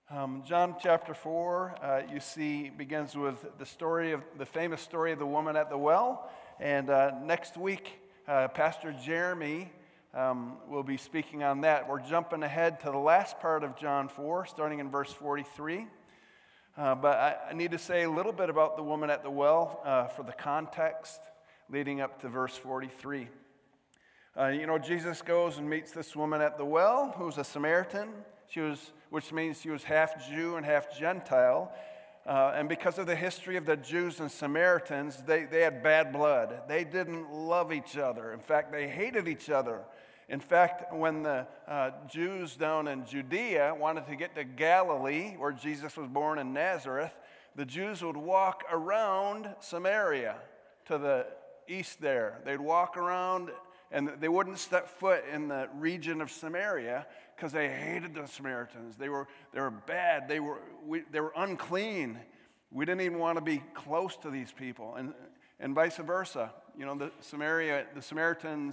John chapter 4, you see, begins with the famous story of the woman at the well. And next week, Pastor Jeremy will be speaking on that. We're jumping ahead to the last part of John 4, starting in verse 43. But I need to say a little bit about the woman at the well for the context leading up to verse 43. Jesus goes and meets this woman at the well, who's a Samaritan. Which means she was half Jew and half Gentile. And because of the history of the Jews and Samaritans, they had bad blood. They didn't love each other. In fact, they hated each other. In fact, when the Jews down in Judea wanted to get to Galilee, where Jesus was born in Nazareth, the Jews would walk around Samaria to the east there. They'd walk around and they wouldn't step foot in the region of Samaria because they hated the Samaritans. They were bad. They were unclean. We didn't even want to be close to these people, and vice versa. The Samaritans.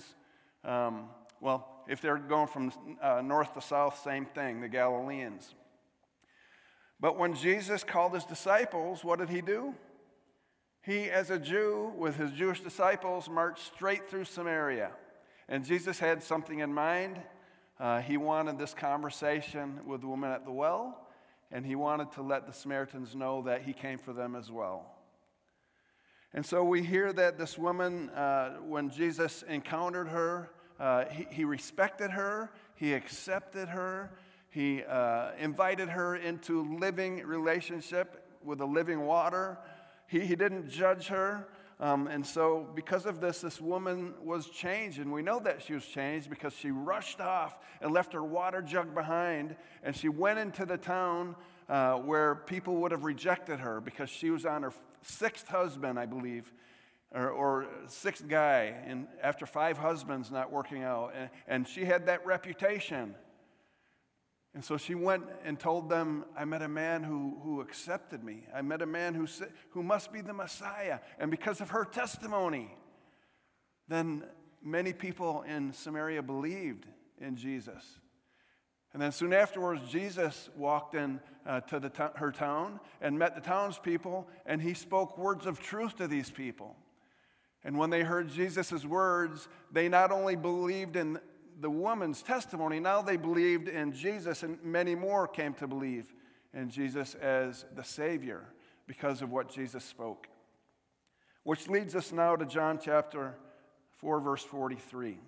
If they're going from north to south, same thing. The Galileans. But when Jesus called his disciples, what did he do? He, as a Jew, with his Jewish disciples, marched straight through Samaria. And Jesus had something in mind. He wanted this conversation with the woman at the well, and he wanted to let the Samaritans know that he came for them as well. And so we hear that this woman, when Jesus encountered her, he respected her, he accepted her, he invited her into living relationship with the living water. He didn't judge her. And so because of this woman was changed, and we know that she was changed because she rushed off and left her water jug behind, and she went into the town where people would have rejected her because she was on her sixth husband, I believe, or sixth guy, and after 5 husbands not working out, and she had that reputation. And so she went and told them, I met a man who accepted me. I met a man who must be the Messiah. And because of her testimony, then many people in Samaria believed in Jesus. And then soon afterwards, Jesus walked in to her town and met the townspeople, and he spoke words of truth to these people. And when they heard Jesus' words, they not only believed in the woman's testimony, now they believed in Jesus, and many more came to believe in Jesus as the Savior because of what Jesus spoke. Which leads us now to John chapter 4, verse 43.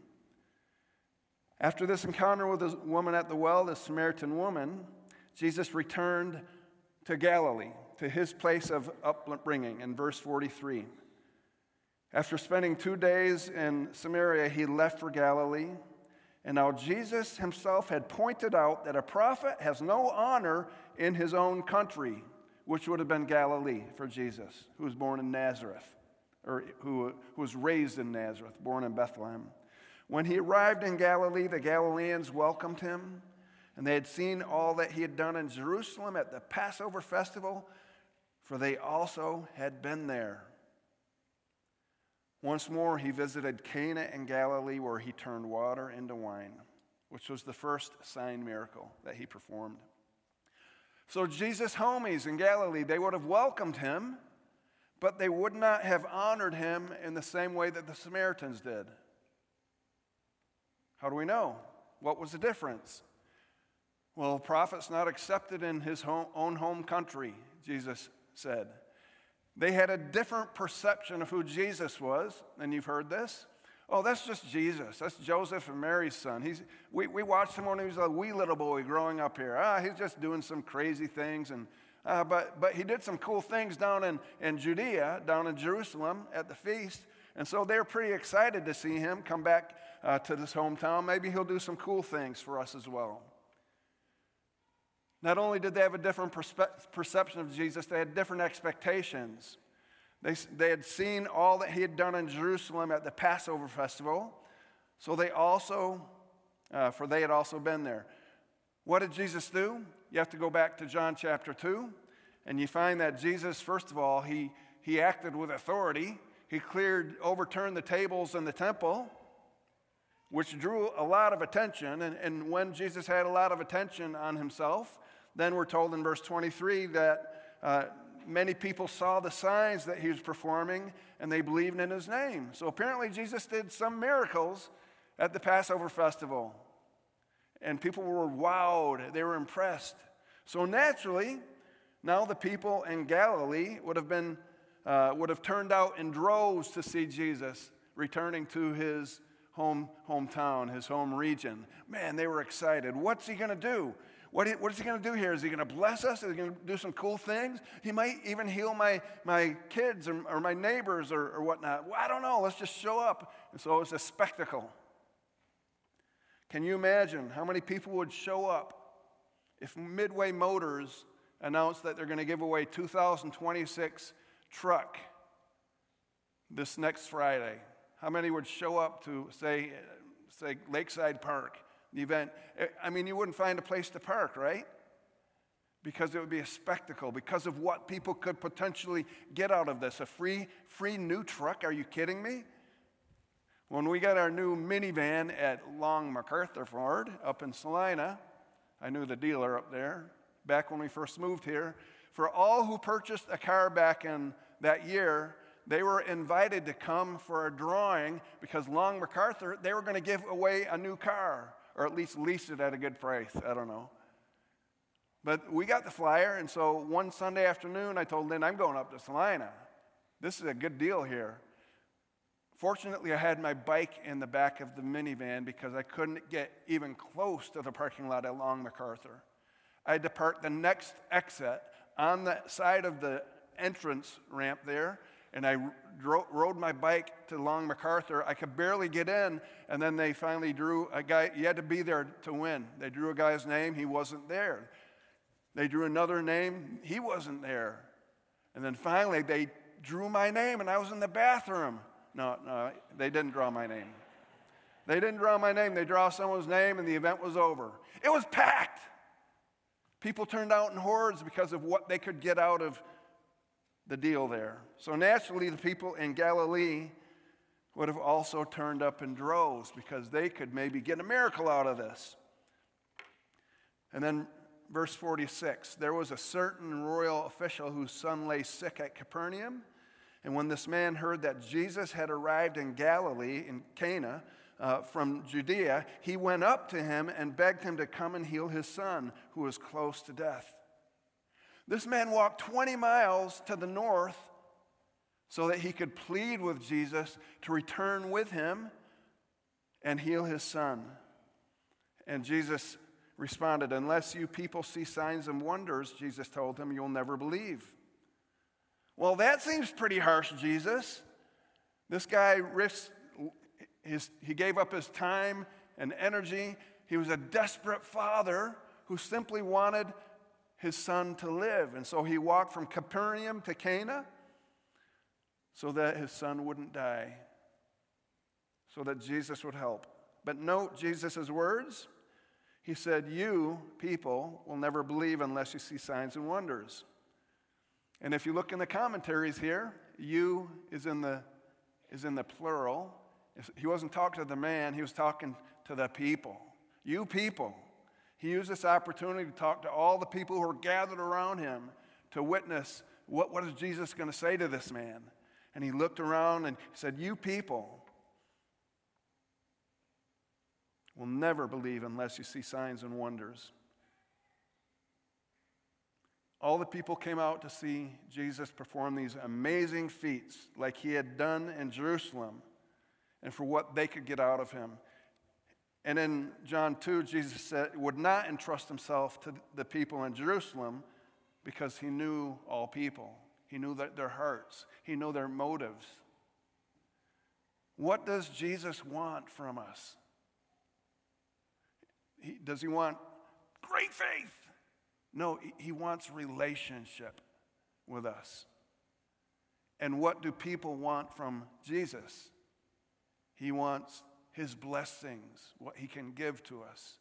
After this encounter with the woman at the well, the Samaritan woman, Jesus returned to Galilee, to his place of upbringing, in verse 43. After spending 2 days in Samaria, he left for Galilee. And now Jesus himself had pointed out that a prophet has no honor in his own country, which would have been Galilee for Jesus, who was born in Nazareth, or who was raised in Nazareth, born in Bethlehem. When he arrived in Galilee, the Galileans welcomed him, and they had seen all that he had done in Jerusalem at the Passover festival, for they also had been there. Once more, he visited Cana in Galilee, where he turned water into wine, which was the first sign miracle that he performed. So Jesus' homies in Galilee, they would have welcomed him, but they would not have honored him in the same way that the Samaritans did. How do we know? What was the difference? Well, a prophet's not accepted in his own home country, Jesus said. They had a different perception of who Jesus was, and you've heard this. Oh, that's just Jesus. That's Joseph and Mary's son. We watched him when he was a wee little boy growing up here. He's just doing some crazy things, but he did some cool things down in Judea, down in Jerusalem at the feast, and so they're pretty excited to see him come back to this hometown. Maybe he'll do some cool things for us as well. Not only did they have a different perception of Jesus, they had different expectations. They had seen all that he had done in Jerusalem at the Passover festival, so they had also been there. What did Jesus do? You have to go back to John chapter 2, and you find that Jesus, first of all, he acted with authority. He overturned the tables in the temple, which drew a lot of attention. And when Jesus had a lot of attention on himself, Then we're told in verse 23 that many people saw the signs that he was performing, and they believed in his name. So apparently Jesus did some miracles at the Passover festival. And people were wowed. They were impressed. So naturally, now the people in Galilee would have turned out in droves to see Jesus returning to his hometown, his home region. Man, they were excited. What's he going to do? What is he going to do here? Is he going to bless us? Is he going to do some cool things? He might even heal my kids or my neighbors or whatnot. Well, I don't know. Let's just show up. And so it was a spectacle. Can you imagine how many people would show up if Midway Motors announced that they're going to give away 2026 truck this next Friday? How many would show up to, say Lakeside Park, the event? I mean, you wouldn't find a place to park, right? Because it would be a spectacle, because of what people could potentially get out of this. A free new truck? Are you kidding me? When we got our new minivan at Long MacArthur Ford up in Salina, I knew the dealer up there back when we first moved here. For all who purchased a car back in that year, they were invited to come for a drawing because Long MacArthur, they were going to give away a new car, or at least lease it at a good price. I don't know. But we got the flyer, and so one Sunday afternoon, I told Lynn, I'm going up to Salina. This is a good deal here. Fortunately, I had my bike in the back of the minivan because I couldn't get even close to the parking lot at Long MacArthur. I had to park the next exit on the side of the entrance ramp there, and I rode my bike to Long MacArthur. I could barely get in, and then they finally drew a guy. You had to be there to win. They drew a guy's name. He wasn't there. They drew another name. He wasn't there. And then finally, they drew my name, and I was in the bathroom. No, they didn't draw my name. They didn't draw my name. They draw someone's name, and the event was over. It was packed. People turned out in hordes because of what they could get out of the deal there. So naturally, the people in Galilee would have also turned up in droves because they could maybe get a miracle out of this. And then verse 46, there was a certain royal official whose son lay sick at Capernaum. And when this man heard that Jesus had arrived in Galilee, in Cana, from Judea, he went up to him and begged him to come and heal his son, who was close to death. This man walked 20 miles to the north so that he could plead with Jesus to return with him and heal his son. And Jesus responded, unless you people see signs and wonders, Jesus told him, you'll never believe. Well, that seems pretty harsh, Jesus. This guy he gave up his time and energy. He was a desperate father who simply wanted his son to live. And so he walked from Capernaum to Cana so that his son wouldn't die, so that Jesus would help. But note Jesus' words. He said, you people will never believe unless you see signs and wonders. And if you look in the commentaries here, you is in the plural. He wasn't talking to the man, he was talking to the people. You people. He used this opportunity to talk to all the people who were gathered around him to witness what is Jesus going to say to this man. And he looked around and said, you people will never believe unless you see signs and wonders. All the people came out to see Jesus perform these amazing feats like he had done in Jerusalem and for what they could get out of him. And in John 2, Jesus said would not entrust himself to the people in Jerusalem because he knew all people. He knew their hearts. He knew their motives. What does Jesus want from us? Does he want great faith? No, he wants relationship with us. And what do people want from Jesus? He wants his blessings, what he can give to us.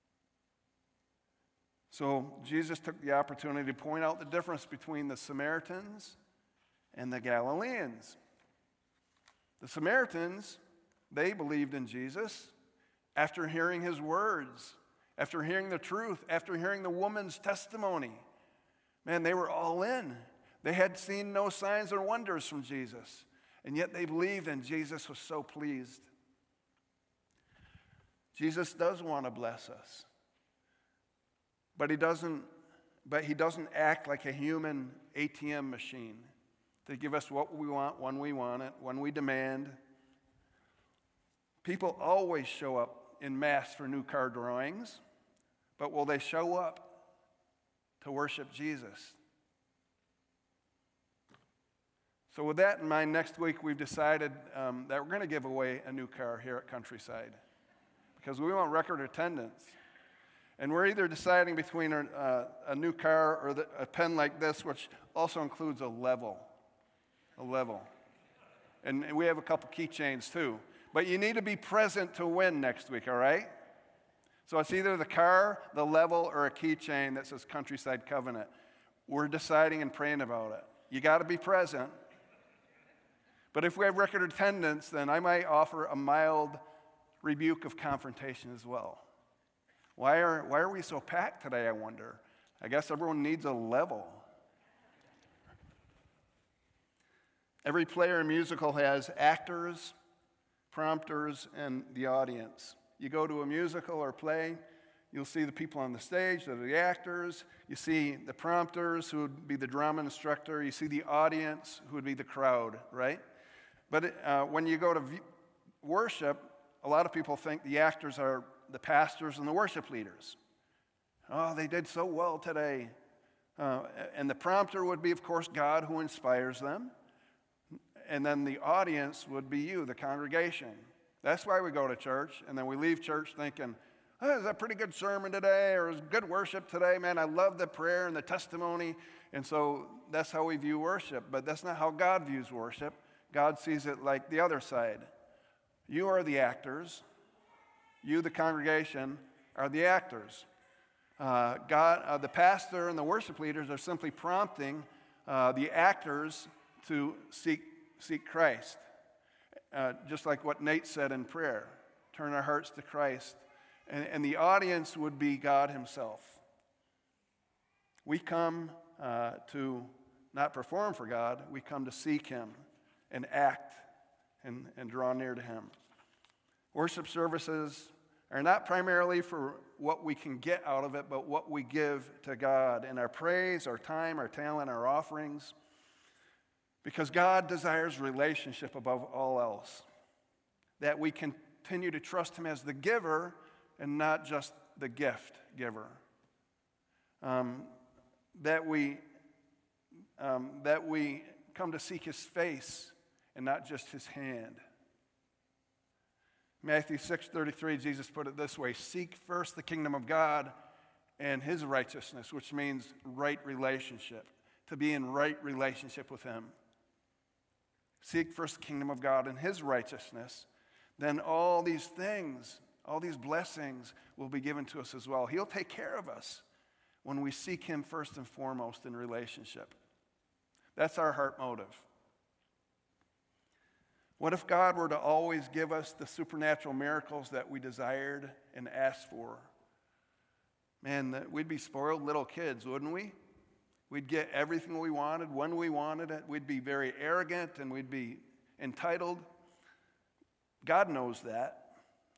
So Jesus took the opportunity to point out the difference between the Samaritans and the Galileans. The Samaritans, they believed in Jesus after hearing his words After hearing the truth, after hearing the woman's testimony, man, they were all in. They had seen no signs or wonders from Jesus, and yet they believed, and Jesus was so pleased. Jesus does want to bless us, but he doesn't act like a human ATM machine to give us what we want, when we want it, when we demand. People always show up in mass for new car drawings, but will they show up to worship Jesus? So with that in mind, next week we've decided that we're going to give away a new car here at Countryside because we want record attendance. And we're either deciding between a new car or a pen like this, which also includes a level. And we have a couple keychains too. But you need to be present to win next week, all right? So it's either the car, the level, or a keychain that says Countryside Covenant. We're deciding and praying about it. You got to be present. But if we have record attendance, then I might offer a mild rebuke of confrontation as well. Why are we so packed today, I wonder? I guess everyone needs a level. Every player in a musical has actors, prompters, and the audience. You go to a musical or play, you'll see the people on the stage, that are the actors. You see the prompters, who would be the drama instructor. You see the audience, who would be the crowd, right? But when you go to worship, a lot of people think the actors are the pastors and the worship leaders. Oh, they did so well today. And the prompter would be, of course, God who inspires them. And then the audience would be you, the congregation. That's why we go to church. And then we leave church thinking, oh, it was a pretty good sermon today, or it was good worship today. Man, I love the prayer and the testimony. And so that's how we view worship. But that's not how God views worship. God sees it like the other side. You are the actors. You, the congregation, are the actors. The pastor and the worship leaders are simply prompting the actors to seek Christ. Just like what Nate said in prayer, turn our hearts to Christ. And the audience would be God himself. We come to not perform for God, we come to seek him and act and draw near to him. Worship services are not primarily for what we can get out of it, but what we give to God in our praise, our time, our talent, our offerings. Because God desires relationship above all else. That we continue to trust him as the giver and not just the gift giver. That we come to seek his face and not just his hand. Matthew 6:33, Jesus put it this way: seek first the kingdom of God and his righteousness, which means right relationship, to be in right relationship with him. Seek first the kingdom of God and his righteousness, then all these things, all these blessings will be given to us as well. He'll take care of us when we seek him first and foremost in relationship. That's our heart motive. What if God were to always give us the supernatural miracles that we desired and asked for? Man, we'd be spoiled little kids, wouldn't we? We'd get everything we wanted when we wanted it. We'd be very arrogant and we'd be entitled. God knows that.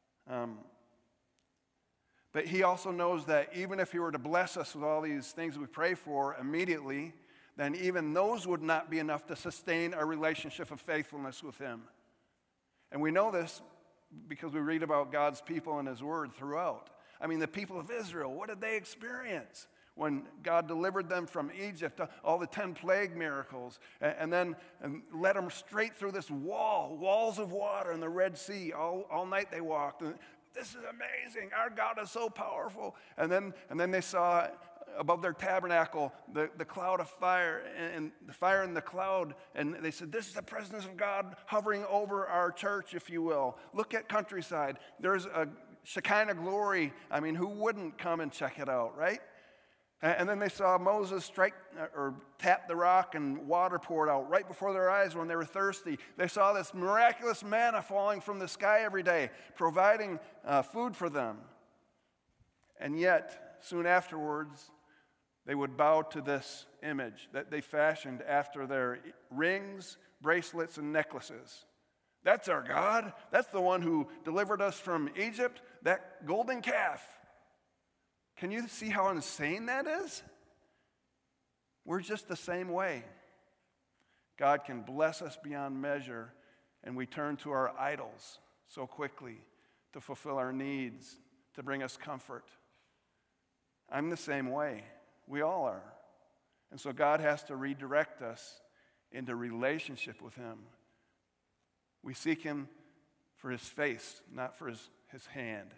But he also knows that even if he were to bless us with all these things we pray for immediately, then even those would not be enough to sustain our relationship of faithfulness with him. And we know this because we read about God's people in his word throughout. I mean, the people of Israel, what did they experience when God delivered them from Egypt, all the 10 plague miracles, and then led them straight through this walls of water in the Red Sea. All night they walked. And this is amazing. Our God is so powerful. And then they saw above their tabernacle the cloud of fire, and the fire in the cloud, and they said, this is the presence of God hovering over our church, if you will. Look at Countryside. There's a Shekinah glory. I mean, who wouldn't come and check it out, right? And then they saw Moses strike or tap the rock and water poured out right before their eyes when they were thirsty. They saw this miraculous manna falling from the sky every day, providing food for them. And yet, soon afterwards, they would bow to this image that they fashioned after their rings, bracelets, and necklaces. That's our God. That's the one who delivered us from Egypt, that golden calf. Can you see how insane that is? We're just the same way. God can bless us beyond measure, and we turn to our idols so quickly to fulfill our needs, to bring us comfort. I'm the same way. We all are. And so God has to redirect us into relationship with him. We seek him for his face, not for his hand.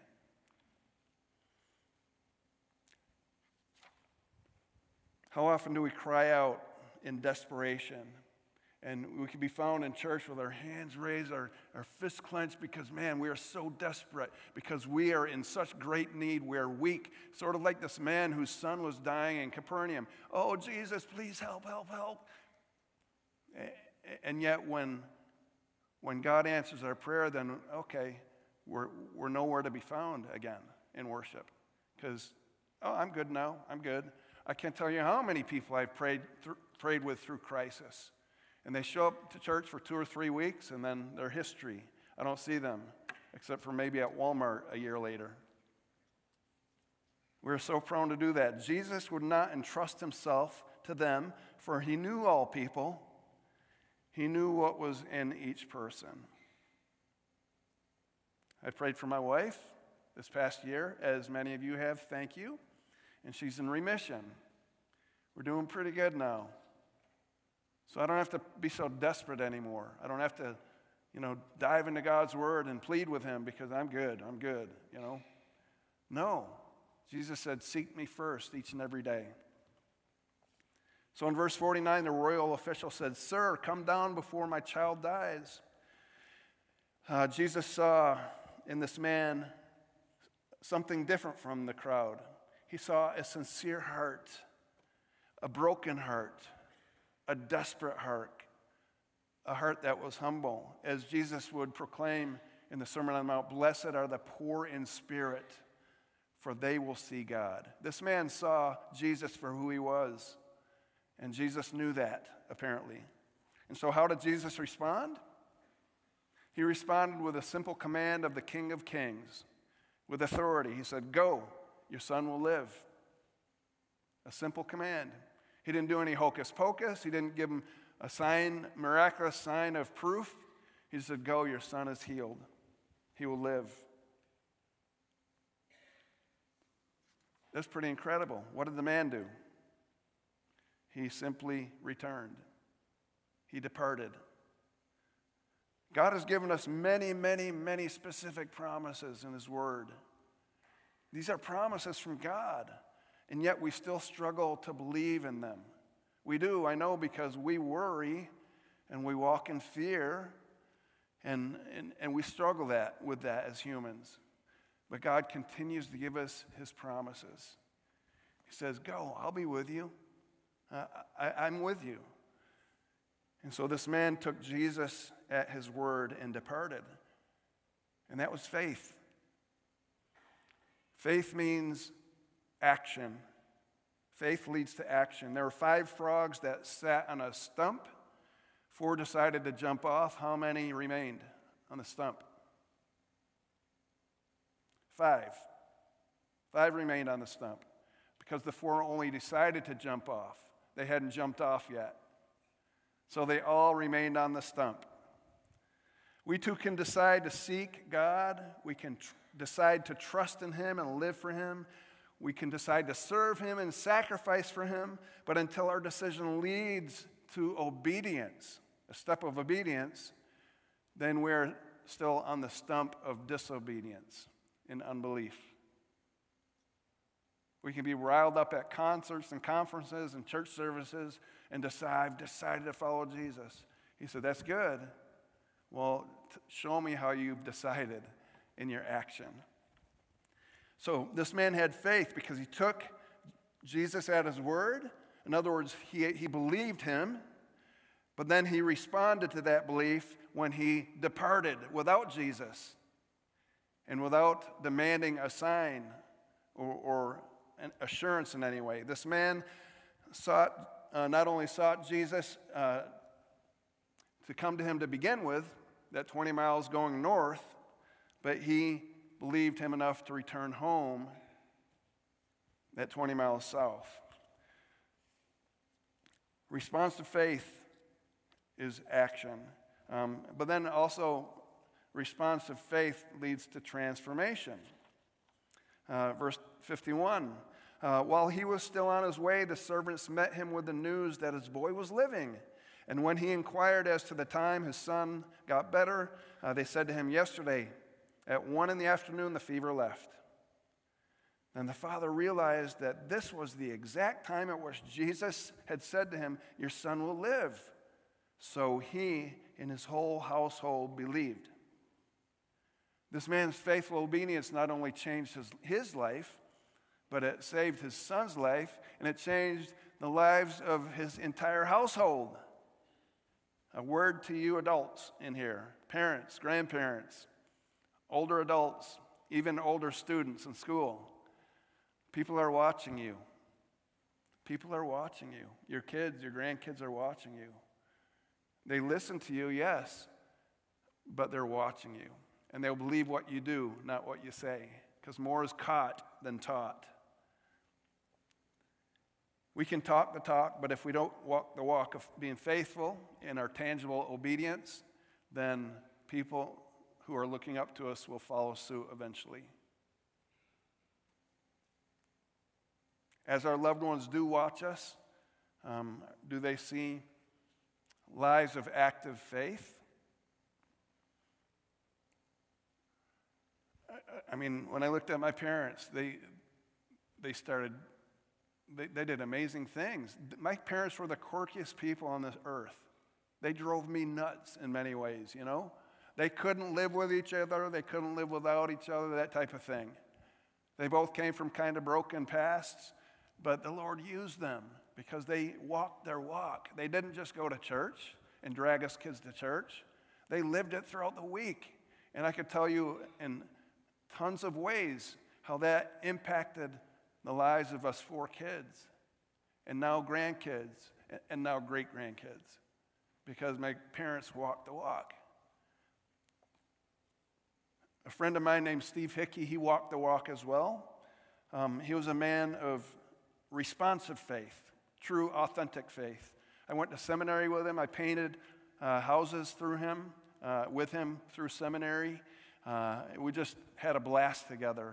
How often do we cry out in desperation? And we can be found in church with our hands raised, our fists clenched, because, man, we are so desperate, because we are in such great need. We are weak, sort of like this man whose son was dying in Capernaum. Oh, Jesus, please help, help, help. And yet when God answers our prayer, then, okay, we're nowhere to be found again in worship. Because, I'm good now, I'm good. I can't tell you how many people I've prayed with through crisis. And they show up to church for 2 or 3 weeks, and then they're history. I don't see them, except for maybe at Walmart a year later. We're so prone to do that. Jesus would not entrust himself to them, for he knew all people. He knew what was in each person. I prayed for my wife this past year, as many of you have. Thank you. And she's in remission. We're doing pretty good now. So I don't have to be so desperate anymore. I don't have to, dive into God's word and plead with him because I'm good, No. Jesus said, seek me first each and every day. So in verse 49, the royal official said, Sir, come down before my child dies. Jesus saw in this man something different from the crowd. He saw a sincere heart, a broken heart, a desperate heart, a heart that was humble. As Jesus would proclaim in the Sermon on the Mount, blessed are the poor in spirit, for they will see God. This man saw Jesus for who he was, and Jesus knew that, apparently. And so how did Jesus respond? He responded with a simple command of the King of Kings, with authority. He said, go, your son will live. A simple command. He didn't do any hocus pocus. He didn't give him a sign, miraculous sign of proof. He said, go, your son is healed. He will live. That's pretty incredible. What did the man do? He simply returned. He departed. God has given us many, many, many specific promises in his word. These are promises from God. And yet we still struggle to believe in them. We do, I know, because we worry and we walk in fear and we struggle with that as humans. But God continues to give us his promises. He says, go, I'll be with you. I'm with you. And so this man took Jesus at his word and departed. And that was faith. Faith means action. Faith leads to action. There were 5 frogs that sat on a stump. 4 decided to jump off. How many remained on the stump? 5. 5 remained on the stump because the 4 only decided to jump off. They hadn't jumped off yet. So they all remained on the stump. We too can decide to seek God. We can decide to trust in him and live for him. We can decide to serve him and sacrifice for him. But until our decision leads to obedience, a step of obedience, then we're still on the stump of disobedience and unbelief. We can be riled up at concerts and conferences and church services and decide, I've decided to follow Jesus. He said, that's good. Well, show me how you've decided in your action. So this man had faith because he took Jesus at his word. In other words, he believed him, but then he responded to that belief when he departed without Jesus and without demanding a sign or an assurance in any way. This man not only sought Jesus to come to him to begin with, that 20 miles going north, but he believed him enough to return home that 20 miles south. Response to faith is action. But then also, response to faith leads to transformation. Verse 51, while he was still on his way, the servants met him with the news that his boy was living. And when he inquired as to the time his son got better, they said to him, yesterday at 1 p.m, the fever left. And the father realized that this was the exact time at which Jesus had said to him, your son will live. So he and his whole household believed. This man's faithful obedience not only changed his life, but it saved his son's life, and it changed the lives of his entire household. A word to you adults in here, parents, grandparents, older adults, even older students in school. People are watching you. People are watching you. Your kids, your grandkids are watching you. They listen to you, yes, but they're watching you. And they'll believe what you do, not what you say, because more is caught than taught. We can talk the talk, but if we don't walk the walk of being faithful in our tangible obedience, then people who are looking up to us will follow suit eventually. As our loved ones do watch us, do they see lives of active faith? I mean, when I looked at my parents, they did amazing things. My parents were the quirkiest people on this earth. They drove me nuts in many ways, you know. They couldn't live with each other. They couldn't live without each other, that type of thing. They both came from kind of broken pasts, but the Lord used them because they walked their walk. They didn't just go to church and drag us kids to church. They lived it throughout the week. And I could tell you in tons of ways how that impacted the lives of us 4 kids, and now grandkids, and now great-grandkids, because my parents walked the walk. A friend of mine named Steve Hickey, he walked the walk as well. He was a man of responsive faith, true, authentic faith. I went to seminary with him. I painted houses with him through seminary. We just had a blast together.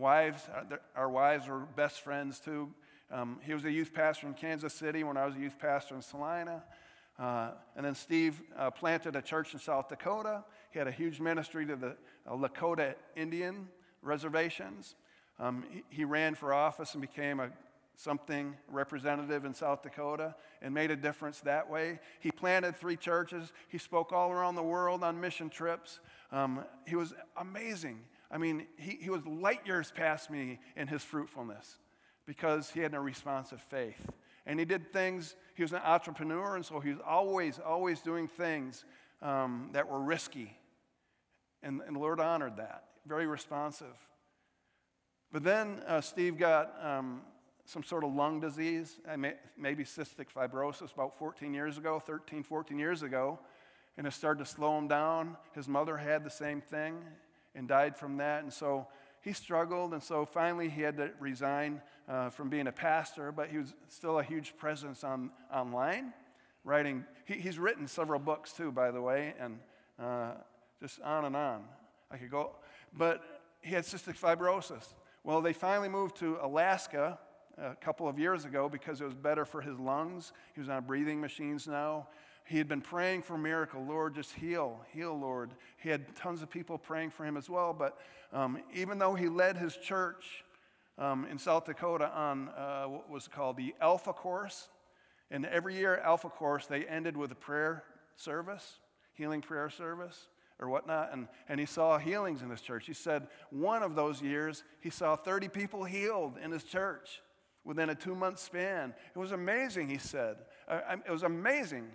Our wives were best friends too. He was a youth pastor in Kansas City when I was a youth pastor in Salina. And then Steve planted a church in South Dakota. He had a huge ministry to the Lakota Indian reservations. He ran for office and became a something representative in South Dakota and made a difference that way. He planted 3 churches. He spoke all around the world on mission trips. He was amazing. I mean, he was light years past me in his fruitfulness because he had a responsive faith. And he did things, he was an entrepreneur, and so he was always doing things that were risky. And the Lord honored that. Very responsive. But then Steve got some sort of lung disease, maybe cystic fibrosis, about 13, 14 years ago, and it started to slow him down. His mother had the same thing and died from that, and so he struggled, and so finally he had to resign from being a pastor, but he was still a huge presence online, writing. He's written several books too, by the way, and just on and on. I could go, but he had cystic fibrosis. Well, they finally moved to Alaska a couple of years ago because it was better for his lungs. He was on breathing machines now. He had been praying for a miracle. Lord, just heal, Lord. He had tons of people praying for him as well. But even though he led his church in South Dakota on what was called the Alpha Course, and every year Alpha Course, they ended with a prayer service, healing prayer service or whatnot, and he saw healings in his church. He said one of those years, he saw 30 people healed in his church within a 2-month span. It was amazing, he said. It was amazing.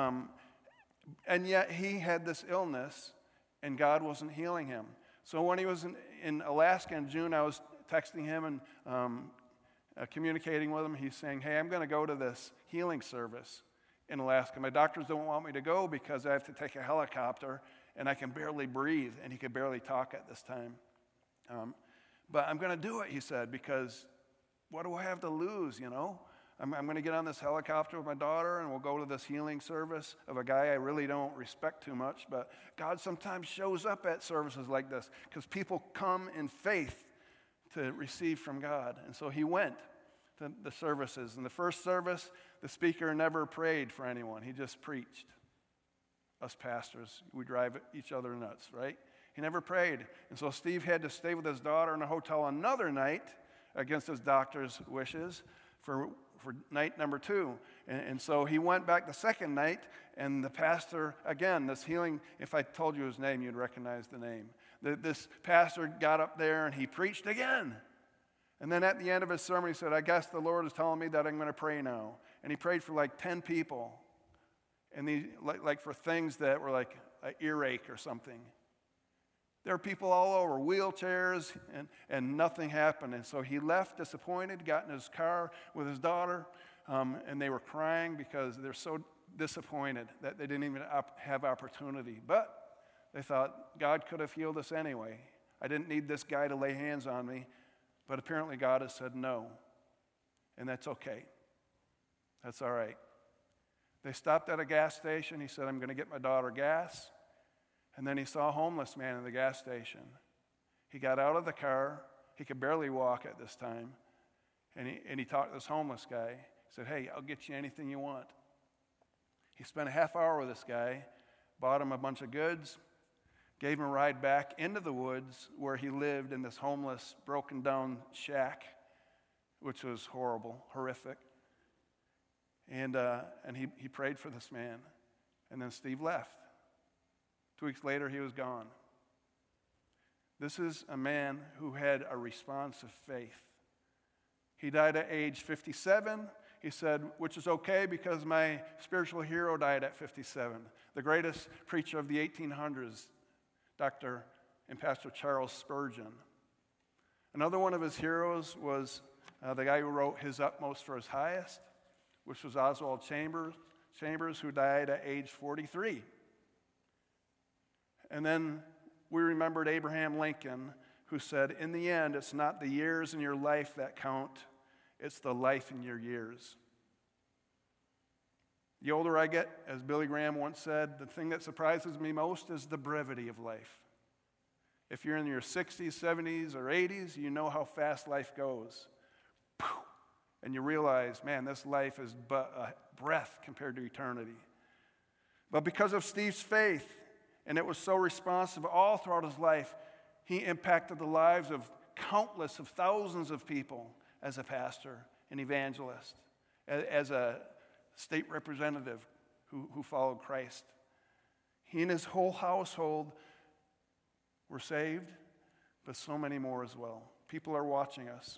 And yet he had this illness, and God wasn't healing him. So when he was in Alaska in June, I was texting him and communicating with him. He's saying, hey, I'm going to go to this healing service in Alaska. My doctors don't want me to go because I have to take a helicopter, and I can barely breathe, and he could barely talk at this time. But I'm going to do it, he said, because what do I have to lose, you know? I'm going to get on this helicopter with my daughter, and we'll go to this healing service of a guy I really don't respect too much. But God sometimes shows up at services like this because people come in faith to receive from God. And so he went to the services. In the first service, the speaker never prayed for anyone. He just preached. Us pastors, we drive each other nuts, right? He never prayed. And so Steve had to stay with his daughter in a hotel another night against his doctor's wishes for night number 2. And so he went back the second night, and the pastor, again, this healing, if I told you his name, you'd recognize the name. This pastor got up there, and he preached again. And then at the end of his sermon, he said, I guess the Lord is telling me that I'm going to pray now. And he prayed for like 10 people, and like for things that were like an earache or something. There were people all over, wheelchairs, and nothing happened. And so he left disappointed, got in his car with his daughter, and they were crying because they're so disappointed that they didn't even have opportunity. But they thought, God could have healed us anyway. I didn't need this guy to lay hands on me. But apparently God has said no, and that's okay. That's all right. They stopped at a gas station. He said, I'm going to get my daughter gas. And then he saw a homeless man in the gas station. He got out of the car. He could barely walk at this time. And he talked to this homeless guy. He said, hey, I'll get you anything you want. He spent a half hour with this guy, bought him a bunch of goods, gave him a ride back into the woods where he lived in this homeless, broken down shack, which was horrible, horrific. And he prayed for this man. And then Steve left. 2 weeks later, he was gone. This is a man who had a response of faith. He died at age 57. He said, which is okay because my spiritual hero died at 57. The greatest preacher of the 1800s, Dr. and Pastor Charles Spurgeon. Another one of his heroes was the guy who wrote His Utmost for His Highest, which was Oswald Chambers, who died at age 43. And then we remembered Abraham Lincoln, who said, in the end, it's not the years in your life that count, it's the life in your years. The older I get, as Billy Graham once said, the thing that surprises me most is the brevity of life. If you're in your 60s, 70s, or 80s, you know how fast life goes. And you realize, man, this life is but a breath compared to eternity. But because of Steve's faith, and it was so responsive all throughout his life, he impacted the lives of countless of thousands of people as a pastor, an evangelist, as a state representative who followed Christ. He and his whole household were saved, but so many more as well. People are watching us.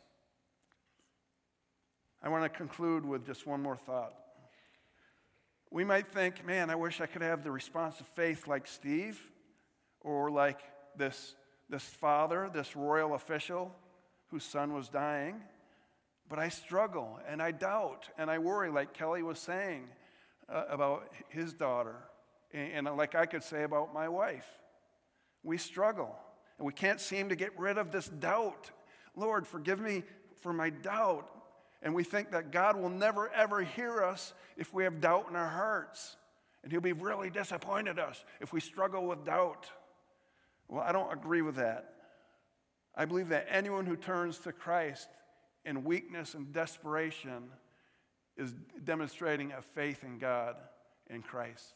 I want to conclude with just one more thought. We might think, man, I wish I could have the response of faith like Steve, or like this father, this royal official whose son was dying. But I struggle, and I doubt, and I worry, like Kelly was saying about his daughter, and like I could say about my wife. We struggle, and we can't seem to get rid of this doubt. Lord, forgive me for my doubt. And we think that God will never, ever hear us if we have doubt in our hearts. And he'll be really disappointed us if we struggle with doubt. Well, I don't agree with that. I believe that anyone who turns to Christ in weakness and desperation is demonstrating a faith in God, in Christ.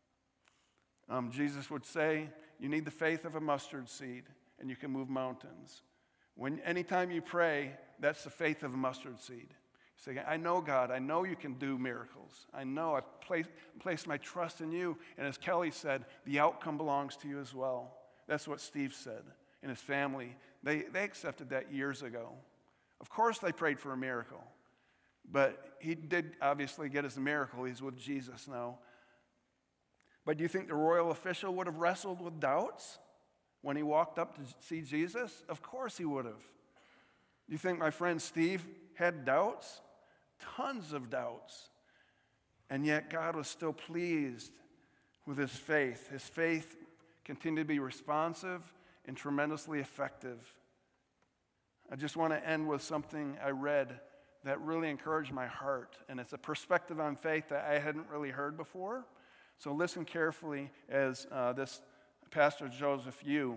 Jesus would say, you need the faith of a mustard seed, and you can move mountains. Anytime you pray, that's the faith of a mustard seed. You say, I know, God, I know you can do miracles. I know I place my trust in you. And as Kelly said, the outcome belongs to you as well. That's what Steve said. And his family, they accepted that years ago. Of course they prayed for a miracle. But he did obviously get his miracle. He's with Jesus now. But do you think the royal official would have wrestled with doubts when he walked up to see Jesus? Of course he would have. You think my friend Steve had doubts? Tons of doubts. And yet God was still pleased with his faith. His faith continued to be responsive and tremendously effective. I just want to end with something I read that really encouraged my heart. And it's a perspective on faith that I hadn't really heard before. So listen carefully as this Pastor Joseph Yu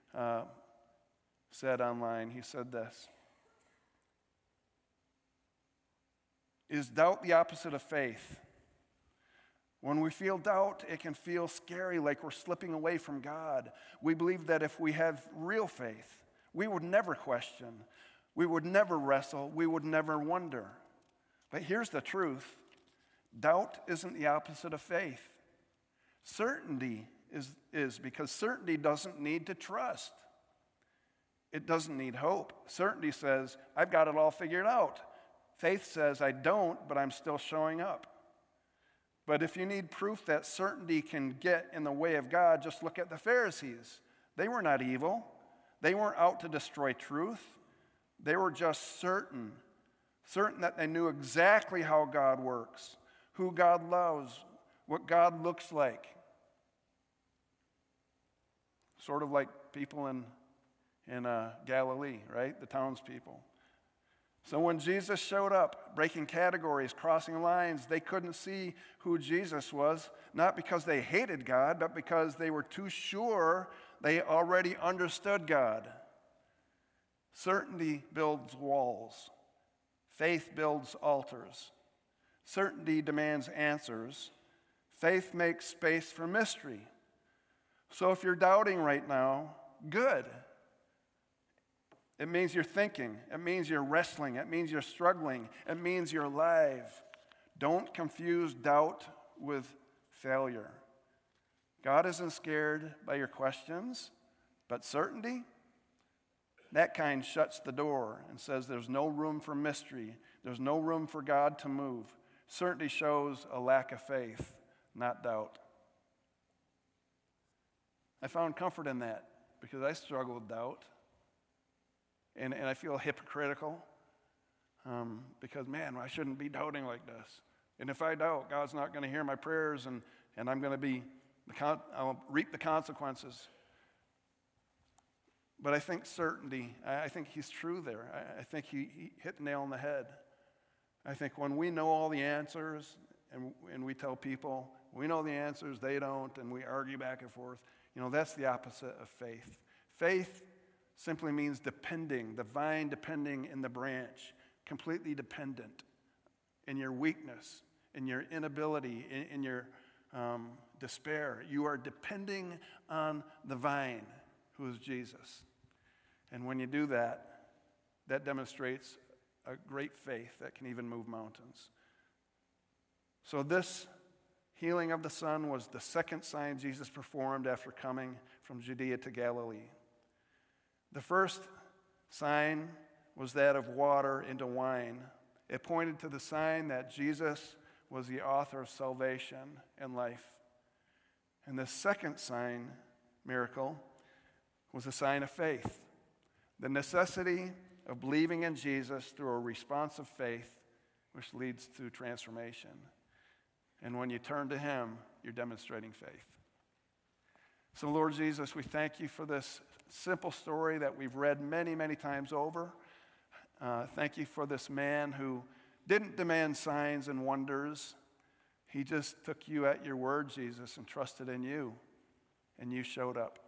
said online. He said this: "Is doubt the opposite of faith? When we feel doubt, it can feel scary, like we're slipping away from God. We believe that if we have real faith, we would never question, we would never wrestle, we would never wonder. But here's the truth. Doubt isn't the opposite of faith. Certainty is because certainty doesn't need to trust. It doesn't need hope. Certainty says, I've got it all figured out. Faith says, I don't, but I'm still showing up. But if you need proof that certainty can get in the way of God, just look at the Pharisees. They were not evil. They weren't out to destroy truth. They were just certain that they knew exactly how God works, who God loves, what God looks like. Sort of like people in Galilee, right? The townspeople. So when Jesus showed up, breaking categories, crossing lines, they couldn't see who Jesus was, not because they hated God, but because they were too sure they already understood God. Certainty builds walls. Faith builds altars. Certainty demands answers. Faith makes space for mystery. So if you're doubting right now, good. It means you're thinking. It means you're wrestling. It means you're struggling. It means you're alive. Don't confuse doubt with failure. God isn't scared by your questions, but certainty, that kind shuts the door and says there's no room for mystery. There's no room for God to move. Certainty shows a lack of faith, not doubt. I found comfort in that because I struggle with doubt. And I feel hypocritical because, man, I shouldn't be doubting like this. And if I doubt, God's not going to hear my prayers, and I'm going to I'll reap the consequences. But I think certainty, I think he's true there. I think he hit the nail on the head. I think when we know all the answers and we tell people, we know the answers, they don't, and we argue back and forth, that's the opposite of faith. Faith simply means depending, the vine depending in the branch, completely dependent in your weakness, in your inability, in your despair. You are depending on the vine, who is Jesus. And when you do that, that demonstrates a great faith that can even move mountains. So this healing of the son was the second sign Jesus performed after coming from Judea to Galilee. The first sign was that of water into wine. It pointed to the sign that Jesus was the author of salvation and life. And the second sign, miracle, was a sign of faith. The necessity of believing in Jesus through a response of faith, which leads to transformation. And when you turn to him, you're demonstrating faith. So, Lord Jesus, we thank you for this simple story that we've read many, many times over. Thank you for this man who didn't demand signs and wonders. He just took you at your word, Jesus, and trusted in you, and you showed up.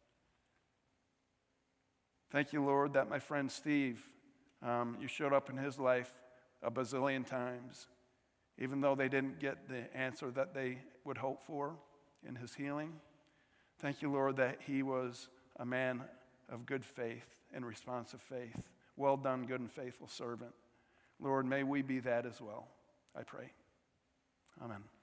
Thank you, Lord, that my friend Steve, you showed up in his life a bazillion times, even though they didn't get the answer that they would hope for in his healing. Thank you, Lord, that he was a man of good faith and responsive faith. Well done, good and faithful servant. Lord, may we be that as well, I pray. Amen.